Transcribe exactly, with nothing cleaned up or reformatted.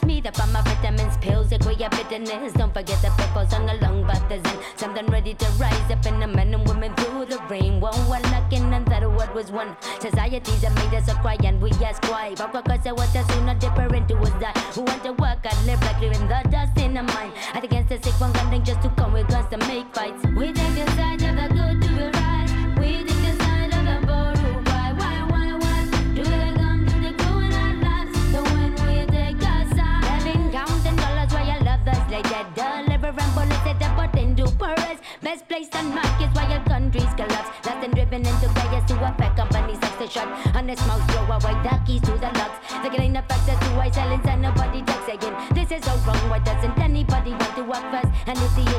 Meet up on my vitamins, pills, that way bitterness. Don't forget the purple song along about the zen. Something ready to rise up in the men and women through the rain. One one knocking and that what was one. Societies that made us a cry and we ask why. But what cause what us who not different to us die. Who want to work and live like living the dust in the mind. At against the sick one gunning just to come with guns to make fights. We take the side of the good to the right. We take the side of the borrow. Why, why, why, what? Do they come to the crew in our lives? So when we take a side, having counting dollars while you love us like that. Deliver and bullets at the button to Paris. Best place and markets while your countries collapse. Last and driven into players to affect companies like the shot. On the smoke, throw away the keys to the locks. They're getting the facts as to why silence and nobody talks again. This is so wrong, why doesn't anybody want to walk fast? And if the